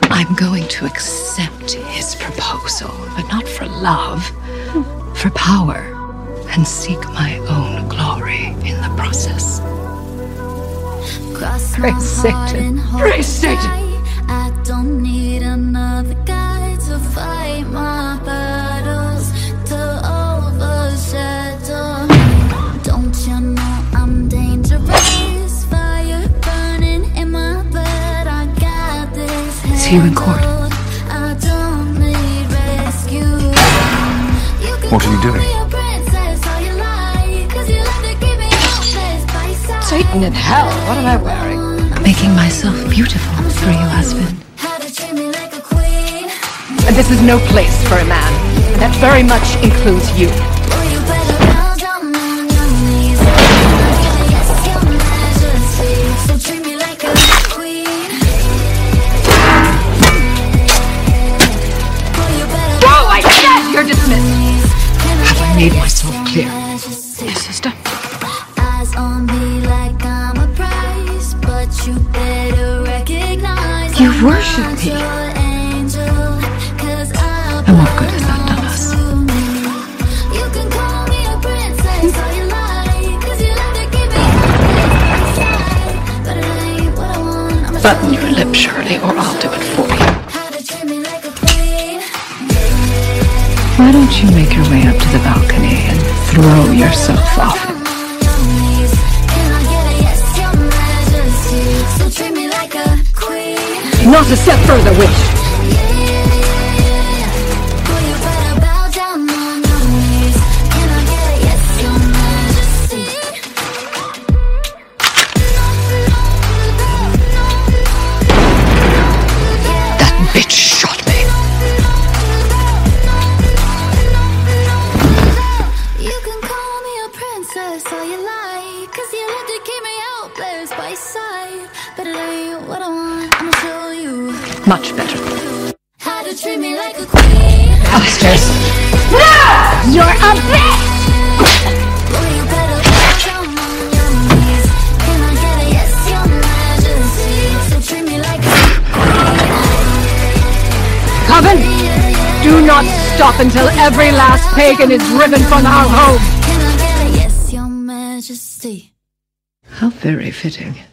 I'm going to accept his proposal, but not for love, for power, and seek my own glory in the process. Praise Satan! Praise Satan! I don't need another guy to fight my battles, to overshadow me. Don't you know I'm dangerous? Fire burning in my blood. I got this. See you in court. I don't need rescue. What are you doing? Satan in hell, what am I wearing? Making myself beautiful for you, husband. And this is no place for a man. And that very much includes you. Whoa, I said you're dismissed. Have I made myself clear? Yes, sister. Eyes on me like I'm a prize, but you better recognize You worship me. And what good has that done us? You can call me a princess all you like, 'cause you love to keep me inside. But it ain't what I want. I'ma Button your lip, Shirley, or I'll do it for you. how to treat me like a queen. Why don't you make your way up to the balcony and throw yourself off it? Not a step further, witch! That bitch shot me. You can call me a princess all you like, 'cause you love to keep me helpless by side. But it ain't what I want, I'ma show you Much better. how to treat me like a queen. Upstairs. No! You're a bitch! Boy, you better bow down on your knees. Can I get a yes, your majesty? So treat me like a Coven, do not stop until every last pagan is driven from our home. Can I get a yes, your majesty? How very fitting.